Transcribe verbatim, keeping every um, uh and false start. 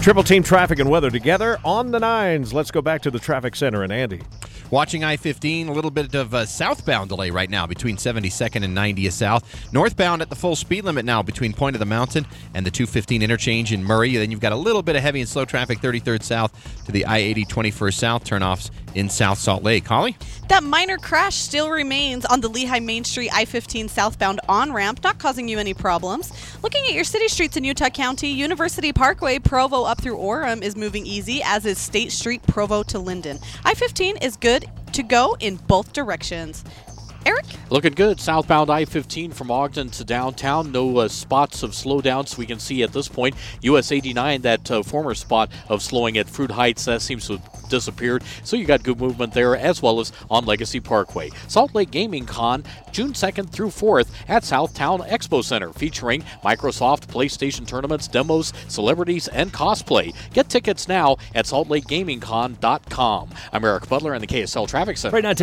Triple team traffic and weather together on the nines. Let's go back to the traffic center and Andy. Watching I fifteen, a little bit of a southbound delay right now between seventy-second and ninetieth South. Northbound at the full speed limit now between Point of the Mountain and the two fifteen interchange in Murray. Then you've got a little bit of heavy and slow traffic thirty-third South to the I eighty twenty-first South turnoffs in South Salt Lake. Holly? That minor crash still remains on the Lehigh Main Street I fifteen southbound on-ramp, not causing you any problems. Looking at your city streets in Utah County, University Parkway, Provo up through Orem is moving easy, as is State Street, Provo to Linden. I fifteen is good to go in both directions. Eric? Looking good. Southbound I fifteen from Ogden to downtown. No uh, spots of slowdowns we can see at this point. U S eighty-nine, that uh, former spot of slowing at Fruit Heights, that seems to have disappeared. So you got good movement there, as well as on Legacy Parkway. Salt Lake Gaming Con, June second through fourth at Southtown Expo Center, featuring Microsoft, PlayStation tournaments, demos, celebrities, and cosplay. Get tickets now at salt lake gaming con dot com. I'm Eric Butler in the K S L Traffic Center. Right now,